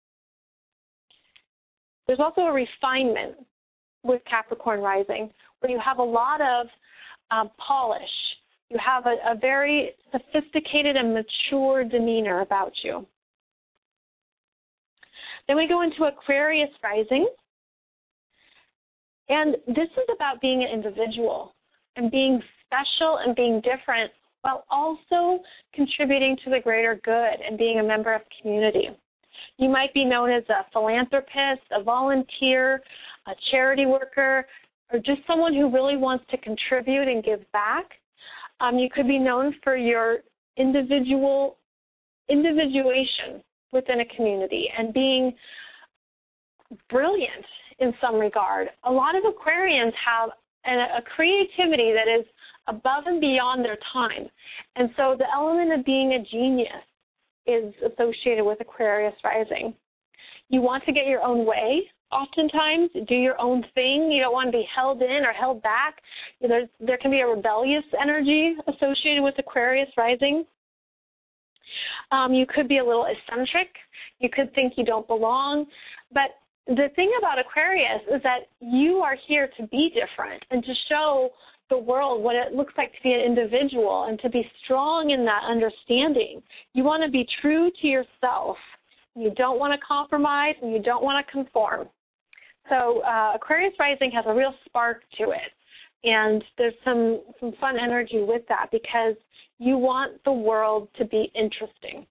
[SPEAKER 3] There's also a refinement with Capricorn rising, where you have a lot of polish. You have a very sophisticated and mature demeanor about you. Then we go into Aquarius rising. And this is about being an individual and being special and being different while also contributing to the greater good and being a member of community. You might be known as a philanthropist, a volunteer, a charity worker, or just someone who really wants to contribute and give back. You could be known for your individuation within a community and being brilliant in some regard. A lot of Aquarians have a creativity that is above and beyond their time. And so the element of being a genius is associated with Aquarius rising. You want to get your own way, oftentimes, do your own thing. You don't want to be held in or held back. There can be a rebellious energy associated with Aquarius rising. You could be a little eccentric. You could think you don't belong. But the thing about Aquarius is that you are here to be different and to show the world what it looks like to be an individual and to be strong in that understanding. You want to be true to yourself. You don't want to compromise and you don't want to conform. So Aquarius rising has a real spark to it. And there's some fun energy with that because you want the world to be interesting.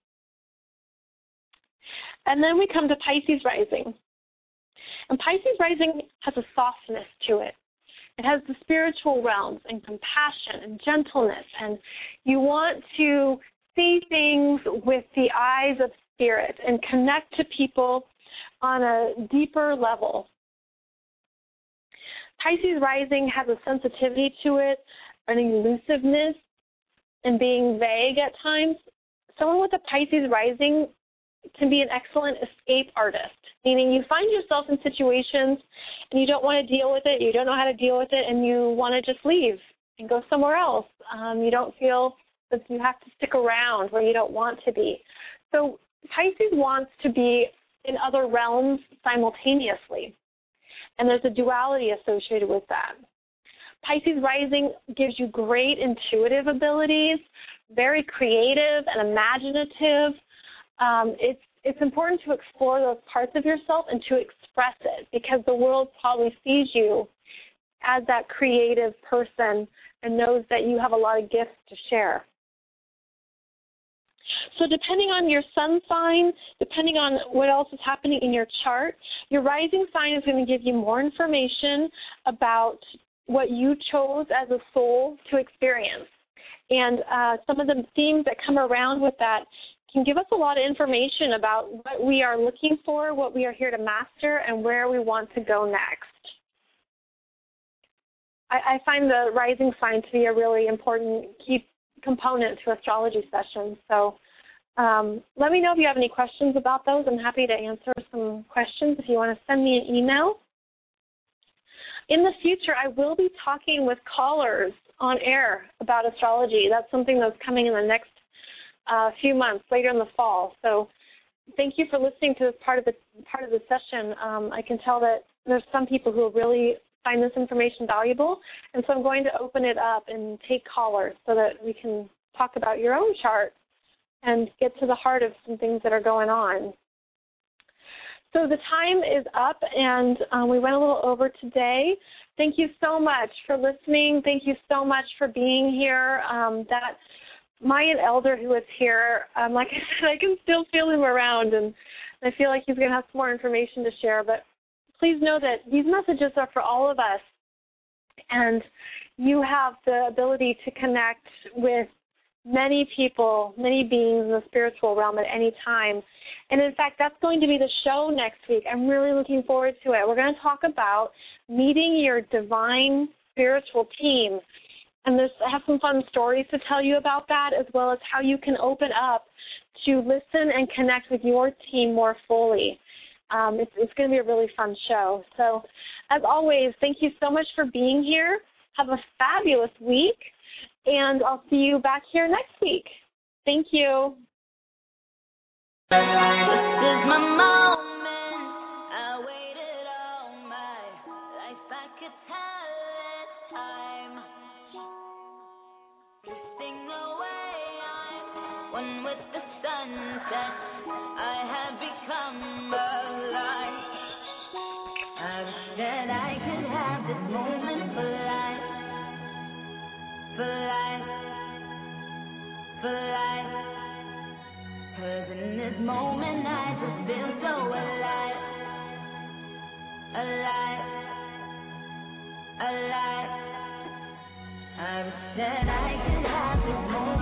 [SPEAKER 3] And then we come to Pisces rising. And Pisces rising has a softness to it. It has the spiritual realms and compassion and gentleness. And you want to see things with the eyes of spirit and connect to people on a deeper level. Pisces rising has a sensitivity to it, an elusiveness, and being vague at times. Someone with a Pisces rising can be an excellent escape artist, meaning you find yourself in situations and you don't want to deal with it, you don't know how to deal with it, and you want to just leave and go somewhere else. You don't feel that you have to stick around where you don't want to be. So Pisces wants to be in other realms simultaneously, and there's a duality associated with that. Pisces rising gives you great intuitive abilities, very creative and imaginative. It's important to explore those parts of yourself and to express it because the world probably sees you as that creative person and knows that you have a lot of gifts to share. So depending on your sun sign, depending on what else is happening in your chart, your rising sign is going to give you more information about what you chose as a soul to experience. And some of the themes that come around with that can give us a lot of information about what we are looking for, what we are here to master, and where we want to go next. I find the rising sign to be a really important key component to astrology sessions. So let me know if you have any questions about those. I'm happy to answer some questions if you want to send me an email. In the future, I will be talking with callers on air about astrology. That's something that's coming in the next few months, later in the fall. So thank you for listening to this part of the session. I can tell that there's some people who really find this information valuable, and so I'm going to open it up and take callers so that we can talk about your own chart and get to the heart of some things that are going on. So the time is up, and we went a little over today. Thank you so much for listening. Thank you so much for being here. That Mayan elder who is here, like I said, I can still feel him around, and I feel like he's going to have some more information to share. But please know that these messages are for all of us, and you have the ability to connect with many people, many beings in the spiritual realm at any time. And, in fact, that's going to be the show next week. I'm really looking forward to it. We're going to talk about meeting your divine spiritual team. And I have some fun stories to tell you about that, as well as how you can open up to listen and connect with your team more fully. It's going to be a really fun show. So, as always, thank you so much for being here. Have a fabulous week, and I'll see you back here next week. Thank you.
[SPEAKER 4] This is my moment. I waited all my life. I could tell it's time. Drifting away, I'm one with the sunset. I have become alive. I wish that I could have this moment for life. For life. for life. 'Cause in this moment I just feel so alive. Alive. Alive. I wish that I could have this moment.